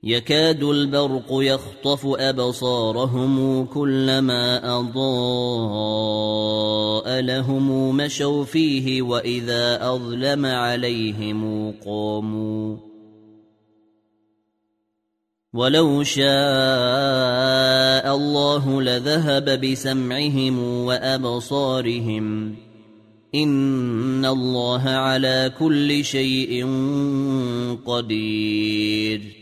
يكاد البرق يخطف أبصارهم كلما أضاء لهم مشوا فيه وإذا أظلم عليهم قاموا ولو شاء الله لذهب بسمعهم وأبصارهم إن الله على كل شيء قدير